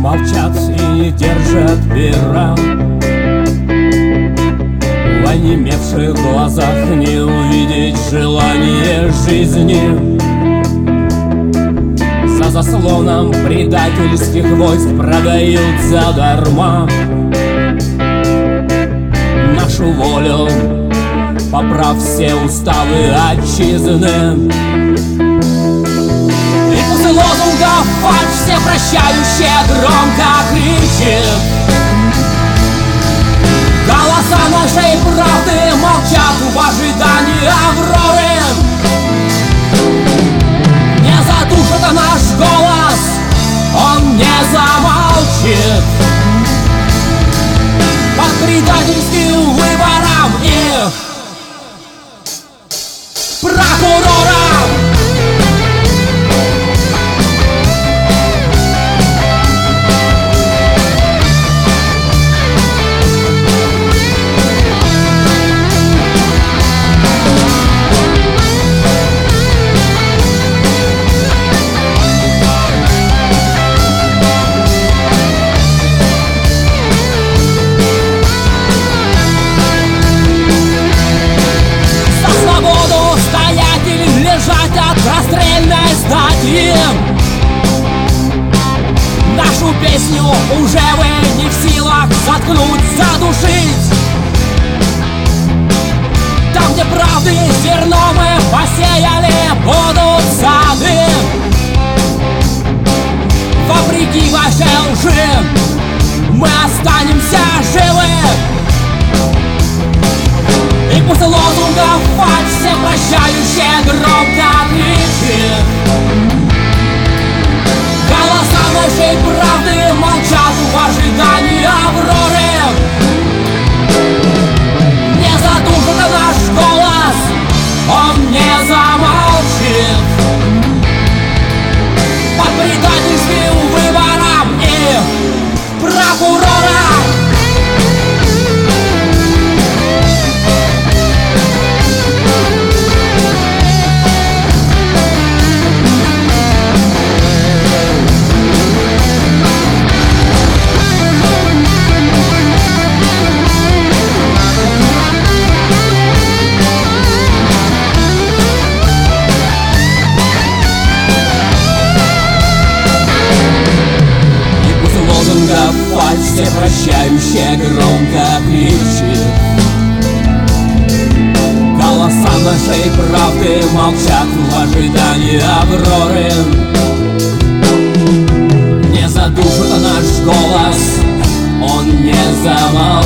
молчат и не держат пера. В онемевших глазах не увидеть желание жизни. За заслоном предательских войск продают задарма нашу волю, поправ все уставы отчизны. И после лозунгов фальшь все прощающие громко кричит. Голоса нашей правды молчат в ожидании авроры. Не задушит наш голос, он не замолчит под предательским выбором их прокурора. Расстрельной статьи нашу песню уже вы не в силах заткнуть, задушить. Там, где правды зерно мы посеяли, будут сады. Вопреки вашей лжи мы останемся живы. И после лозунгов фальшь все прощающие громко кричит. Голоса нашей правды молчат в ожидании авроры. Не задушит наш голос, он не замолчит под предательским выбором их прокурора. Фальшь все прощающие громко кричит. Голоса нашей правды молчат в ожидании авроры. Не задушит наш голос, он не замолчит